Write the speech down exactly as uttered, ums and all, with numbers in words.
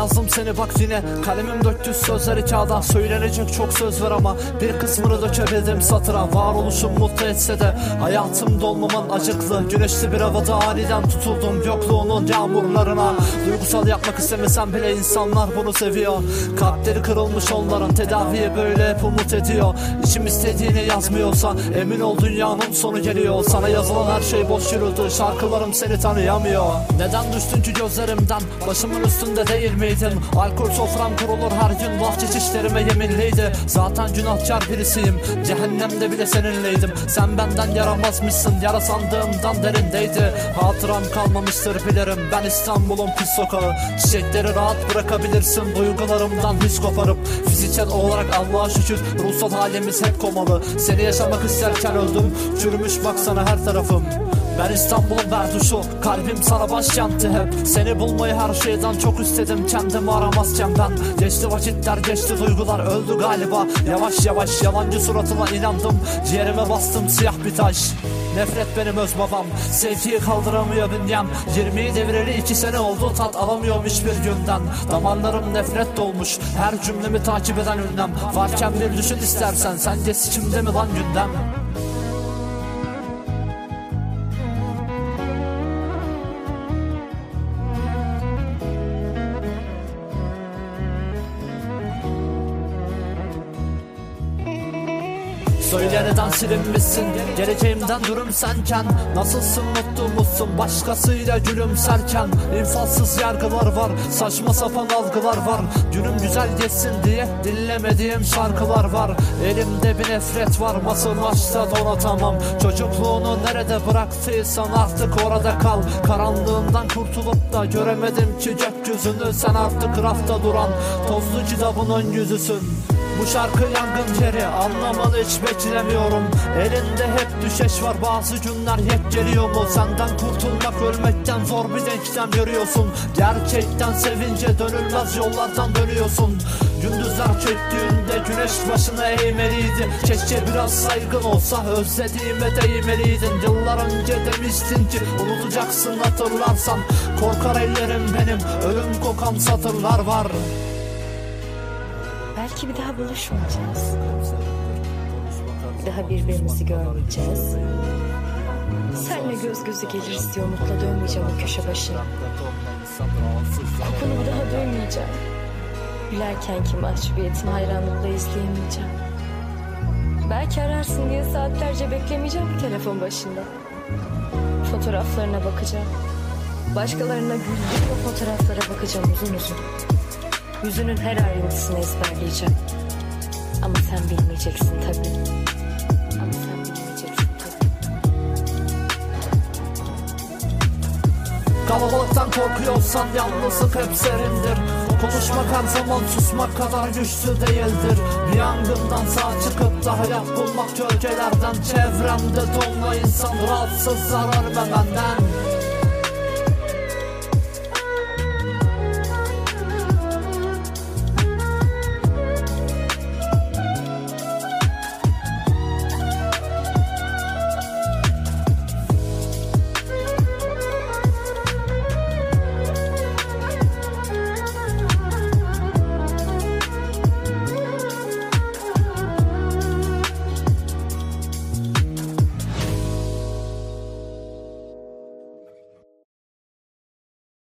yazdım seni bak yine. Kalemim döktü sözleri kağıda. Söylenecek çok söz var ama bir kısmını dökebildim satıra. Varoluşum mutlu etse de hayatımda olmaman acıklı. Güneşli bir havada aniden tutuldum yokluğunun yağmurlarına. Duygusal yapmak istemesem bile insanlar bunu seviyor. Kalpleri kırılmış onların, tedaviye böyle hep umut ediyor. İçim istediğini yazmıyorsa emin ol dünyanın sonu geliyor. Sana yazılan her şey boş yürüdü, şarkılarım seni tanıyamıyor. Neden düştün ki gözlerimden, başımın üstünde değil miydin? Alkol sofram kurulur her gün, bahçeşişlerime yeminliydi. Zaten günahkar birisiyim, cehennemde bile seninleydim. Sen benden yaramazmışsın, yara sandığımdan derindeydi. Hatıram kalmamıştır bilirim, ben İstanbul'un pis sokağı. Çiçekleri rahat bırakabilirsin duygularımdan hiç koparıp. Fiziksel olarak Allah'a şükür, ruhsal halimiz hep komalı. Seni yaşamak isterken öldüm, çürümüş baksana her tarafım. Ben İstanbul'un berduşu, kalbim sana başkenti hep. Seni bulmayı her şeyden çok istedim, kendimi aramazken ben. Geçti vakitler, geçti duygular, öldü galiba. Yavaş yavaş yalancı suratına inandım, ciğerime bastım siyah bir taş. Nefret benim öz babam, sevgiyi kaldıramıyor bünyem. Yirmiyi devireli iki sene oldu, tat alamıyorum hiçbir günden. Damarlarım nefret dolmuş, her cümlemi takip eden ünlem. Varken bir düşün istersen, sence sikimde mi lan gündem? Söyle neden silinmişsin, geleceğimden durum senken. Nasılsın, mutlu musun başkasıyla gülümserken? İnfazsız yargılar var, saçma sapan algılar var. Günüm güzel geçsin diye dinlemediğim şarkılar var. Elimde bir nefret var, masa maçta donatamam. Çocukluğunu nerede bıraktıysan artık orada kal. Karanlığından kurtulup da göremedim ki gökyüzünü. Sen artık rafta duran tozlu kitabın yüzüsün. Bu şarkı yangın yeri, anlamanı hiç beklemiyorum. Elinde hep düşeş var, bazı günler yek geliyor mu? Senden kurtulmak ölmekten zor bir denklem görüyorsun. Gerçekten sevince dönülmez yollardan dönüyorsun. Gündüzler çöktüğünde güneş başına eğmeliydi. Keşke biraz saygın olsa, özlediğime değmeliydin. Yıllar önce demiştin ki unutacaksın hatırlarsan. Korkar ellerim benim, ölüm kokan satırlar var. Belki bir daha buluşmayacağız. Bir daha birbirimizi görmeyeceğiz. Senle göz göze geliriz diye umutla dönmeyeceğim o köşe başına. Kokunu bir daha duymeyeceğim. Gülerkenki mahcubiyetini hayranlıkla izleyemeyeceğim. Belki ararsın diye saatlerce beklemeyeceğim bir telefon başında. Fotoğraflarına bakacağım. Başkalarına güldüğüm o fotoğraflara bakacağım uzun uzun. Yüzünün her ayrıntısını ezberleyeceğim. Ama sen bilmeyeceksin tabii. Ama sen bilmeyeceksin tabii. Kalabalıktan korkuyorsan yalnızlık hep serindir. Konuşmak her zaman susmak kadar güçlü değildir. Bir yangından sağ çıkıp da hayat bulmak gölgelerden. Çevremde tonla insan rahatsız zarar vermenden.